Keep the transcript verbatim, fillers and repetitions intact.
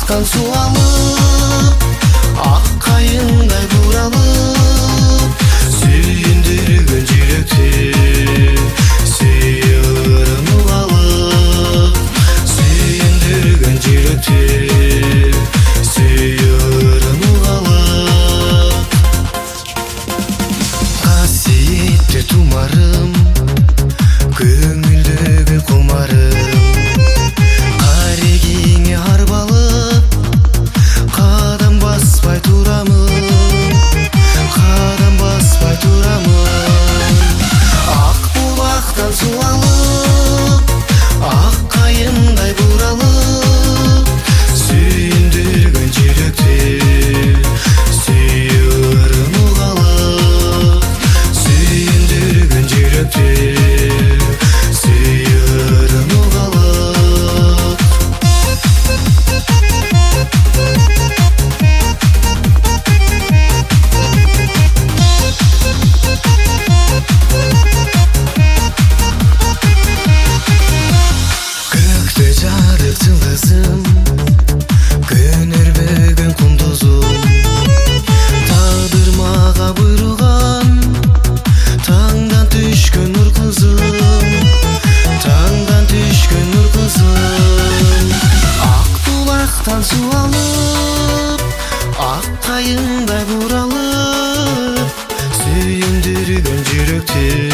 булактан суу алып, ак кайыңдай буралып, сүйүндүргөн жүрөктү сыйырын угалып, сүйүндүргөн жүрөктү сыйырын угалып. Касиеттүү тумарым, көңүлдөгү кумарым, карегиңе арбалып, кадам баспай турамын, кадам баспай турамын. Ак булактан суу алып, ак кайыңдай буралып, сүйүндүргөн жүрөктү сыйырын угалып, сүйүндүргөн жүрөктү сыйырын угалып. Көктө жарык жылдызым, көнөрбөгөн кундузум, тагдыр мага буйруган таңдан түшкөн нур кызым, таңдан түшкөн нур кызым. Ак булактан суу алып, ак кайыңдай буралып, сүйүндүргөн жүрөктү